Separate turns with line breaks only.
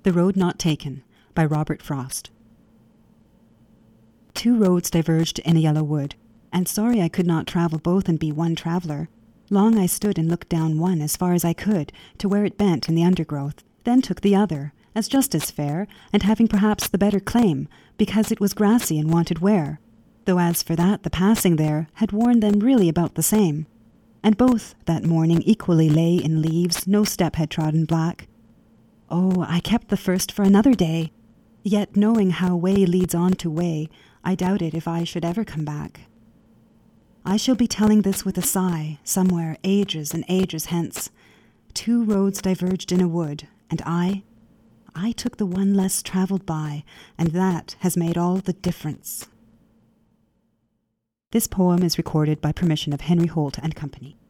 The Road Not Taken by Robert Frost. 2 roads diverged in a yellow wood, and sorry I could not travel both and be one traveller. Long I stood and looked down one as far as I could, to where it bent in the undergrowth, then took the other, as just as fair, and having perhaps the better claim, because it was grassy and wanted wear, though as for that the passing there had worn them really about the same. And both that morning equally lay in leaves, no step had trodden black. Oh, I kept the first for another day, yet knowing how way leads on to way, I doubted if I should ever come back. I shall be telling this with a sigh, somewhere ages and ages hence. 2 roads diverged in a wood, and I took the one less travelled by, and that has made all the difference. This poem is recorded by permission of Henry Holt and Company.